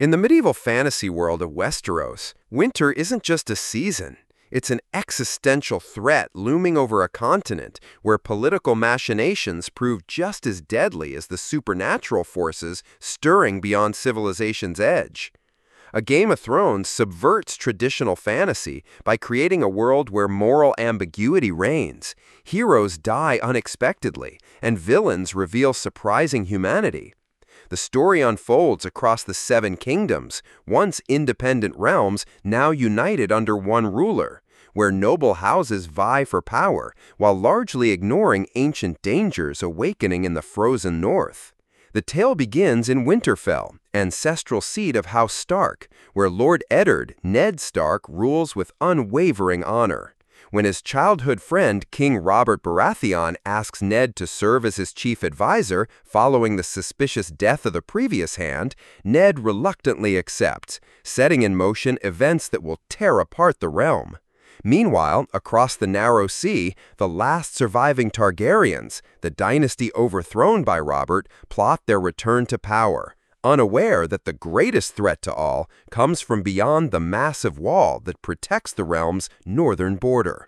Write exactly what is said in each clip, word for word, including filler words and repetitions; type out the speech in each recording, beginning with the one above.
In the medieval fantasy world of Westeros, winter isn't just a season. It's an existential threat looming over a continent where political machinations prove just as deadly as the supernatural forces stirring beyond civilization's edge. A Game of Thrones subverts traditional fantasy by creating a world where moral ambiguity reigns, heroes die unexpectedly, and villains reveal surprising humanity. The story unfolds across the Seven Kingdoms, once independent realms now united under one ruler, where noble houses vie for power while largely ignoring ancient dangers awakening in the frozen north. The tale begins in Winterfell, ancestral seat of House Stark, where Lord Eddard, Ned Stark, rules with unwavering honor. When his childhood friend King Robert Baratheon asks Ned to serve as his chief advisor following the suspicious death of the previous hand, Ned reluctantly accepts, setting in motion events that will tear apart the realm. Meanwhile, across the Narrow Sea, the last surviving Targaryens, the dynasty overthrown by Robert, plot their return to power, unaware that the greatest threat to all comes from beyond the massive wall that protects the realm's northern border.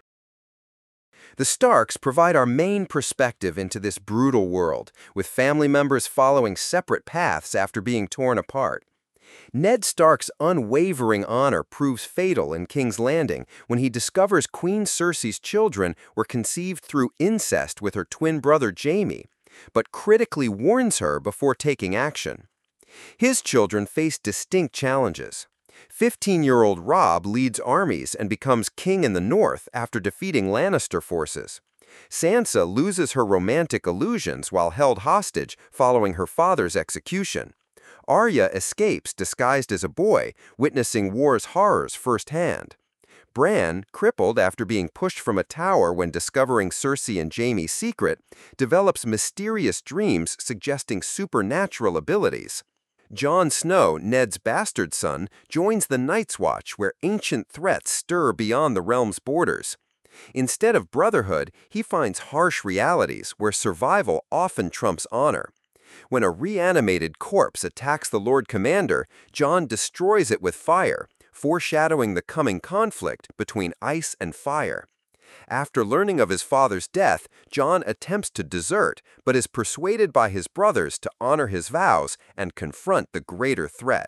The Starks provide our main perspective into this brutal world, with family members following separate paths after being torn apart. Ned Stark's unwavering honor proves fatal in King's Landing when he discovers Queen Cersei's children were conceived through incest with her twin brother Jaime, but critically warns her before taking action. His children face distinct challenges. fifteen-year-old Robb leads armies and becomes king in the north after defeating Lannister forces. Sansa loses her romantic illusions while held hostage following her father's execution. Arya escapes disguised as a boy, witnessing war's horrors firsthand. Bran, crippled after being pushed from a tower when discovering Cersei and Jaime's secret, develops mysterious dreams suggesting supernatural abilities. Jon Snow, Ned's bastard son, joins the Night's Watch where ancient threats stir beyond the realm's borders. Instead of brotherhood, he finds harsh realities where survival often trumps honor. When a reanimated corpse attacks the Lord Commander, Jon destroys it with fire, foreshadowing the coming conflict between ice and fire. After learning of his father's death, Jon attempts to desert, but is persuaded by his brothers to honor his vows and confront the greater threat.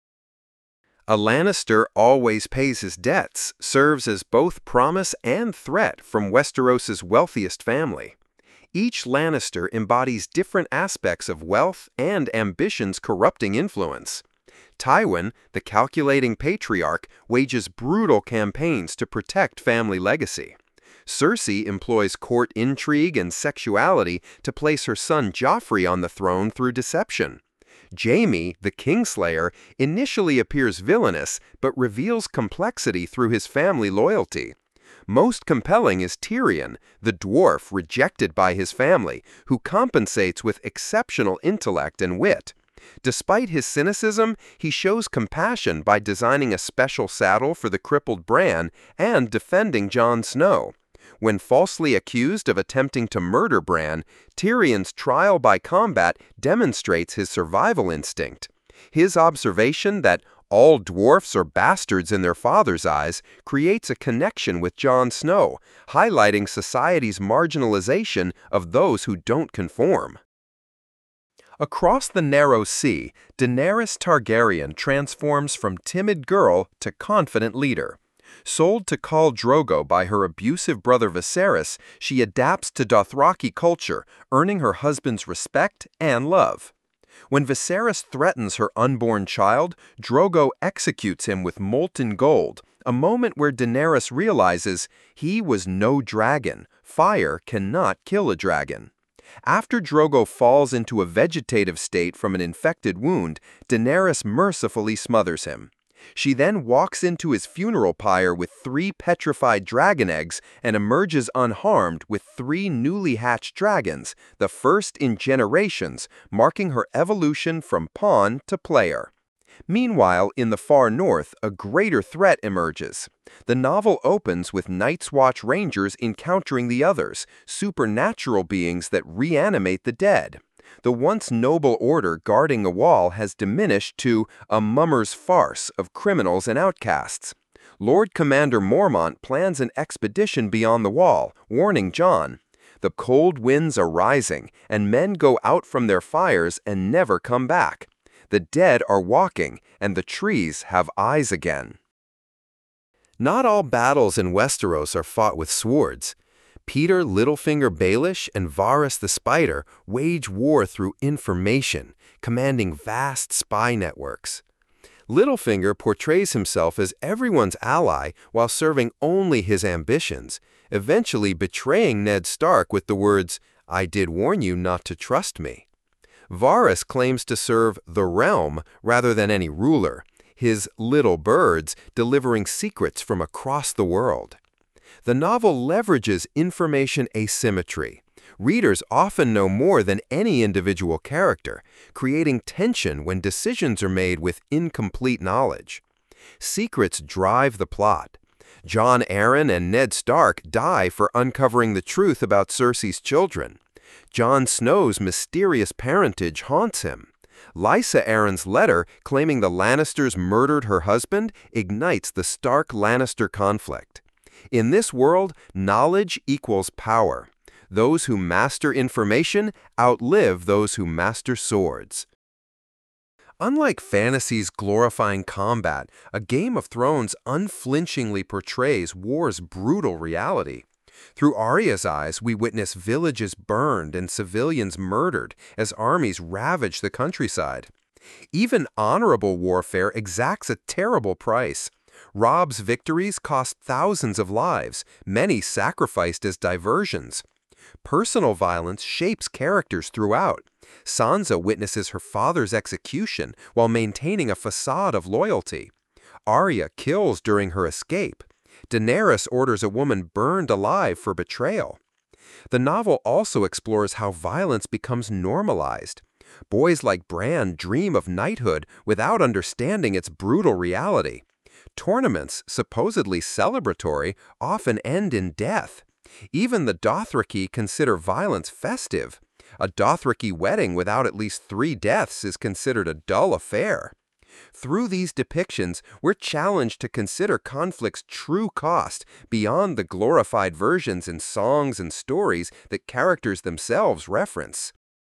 A Lannister always pays his debts serves as both promise and threat from Westeros's wealthiest family. Each Lannister embodies different aspects of wealth and ambition's corrupting influence. Tywin, the calculating patriarch, wages brutal campaigns to protect family legacy. Cersei employs court intrigue and sexuality to place her son Joffrey on the throne through deception. Jaime, the Kingslayer, initially appears villainous but reveals complexity through his family loyalty. Most compelling is Tyrion, the dwarf rejected by his family, who compensates with exceptional intellect and wit. Despite his cynicism, he shows compassion by designing a special saddle for the crippled Bran and defending Jon Snow. When falsely accused of attempting to murder Bran, Tyrion's trial by combat demonstrates his survival instinct. His observation that all dwarfs are bastards in their father's eyes creates a connection with Jon Snow, highlighting society's marginalization of those who don't conform. Across the Narrow Sea, Daenerys Targaryen transforms from timid girl to confident leader. Sold to Khal Drogo by her abusive brother Viserys, she adapts to Dothraki culture, earning her husband's respect and love. When Viserys threatens her unborn child, Drogo executes him with molten gold, a moment where Daenerys realizes he was no dragon. Fire cannot kill a dragon. After Drogo falls into a vegetative state from an infected wound, Daenerys mercifully smothers him. She then walks into his funeral pyre with three petrified dragon eggs and emerges unharmed with three newly hatched dragons, the first in generations, marking her evolution from pawn to player. Meanwhile, in the far north, a greater threat emerges. The novel opens with Night's Watch Rangers encountering the others, supernatural beings that reanimate the dead. The once noble order guarding the wall has diminished to a mummer's farce of criminals and outcasts. Lord Commander Mormont plans an expedition beyond the wall, warning Jon. The cold winds are rising, and men go out from their fires and never come back. The dead are walking, and the trees have eyes again. Not all battles in Westeros are fought with swords. Peter Littlefinger Baelish and Varys the Spider wage war through information, commanding vast spy networks. Littlefinger portrays himself as everyone's ally while serving only his ambitions, eventually betraying Ned Stark with the words, "I did warn you not to trust me." Varys claims to serve the realm rather than any ruler, his little birds delivering secrets from across the world. The novel leverages information asymmetry. Readers often know more than any individual character, creating tension when decisions are made with incomplete knowledge. Secrets drive the plot. Jon Arryn and Ned Stark die for uncovering the truth about Cersei's children. Jon Snow's mysterious parentage haunts him. Lysa Arryn's letter claiming the Lannisters murdered her husband ignites the Stark-Lannister conflict. In this world, knowledge equals power. Those who master information outlive those who master swords. Unlike fantasies glorifying combat, A Game of Thrones unflinchingly portrays war's brutal reality. Through Arya's eyes, we witness villages burned and civilians murdered as armies ravage the countryside. Even honorable warfare exacts a terrible price. Robb's victories cost thousands of lives, many sacrificed as diversions. Personal violence shapes characters throughout. Sansa witnesses her father's execution while maintaining a facade of loyalty. Arya kills during her escape. Daenerys orders a woman burned alive for betrayal. The novel also explores how violence becomes normalized. Boys like Bran dream of knighthood without understanding its brutal reality. Tournaments, supposedly celebratory, often end in death. Even the Dothraki consider violence festive. A Dothraki wedding without at least three deaths is considered a dull affair. Through these depictions, we're challenged to consider conflict's true cost beyond the glorified versions in songs and stories that characters themselves reference.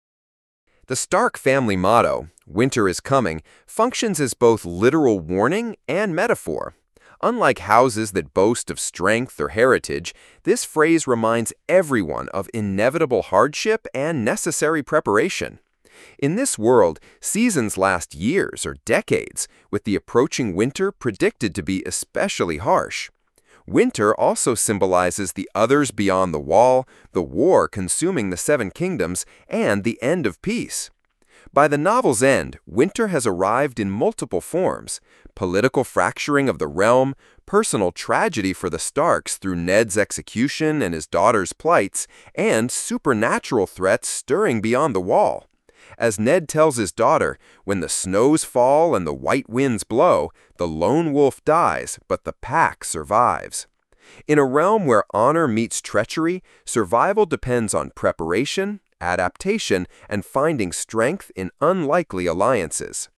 The Stark family motto, "Winter is coming," functions as both literal warning and metaphor. Unlike houses that boast of strength or heritage, this phrase reminds everyone of inevitable hardship and necessary preparation. In this world, seasons last years or decades, with the approaching winter predicted to be especially harsh. Winter also symbolizes the others beyond the wall, the war consuming the Seven Kingdoms, and the end of peace. By the novel's end, winter has arrived in multiple forms: political fracturing of the realm, personal tragedy for the Starks through Ned's execution and his daughter's plights, and supernatural threats stirring beyond the wall. As Ned tells his daughter, when the snows fall and the white winds blow, the lone wolf dies, but the pack survives. In a realm where honor meets treachery, survival depends on preparation, adaptation, and finding strength in unlikely alliances.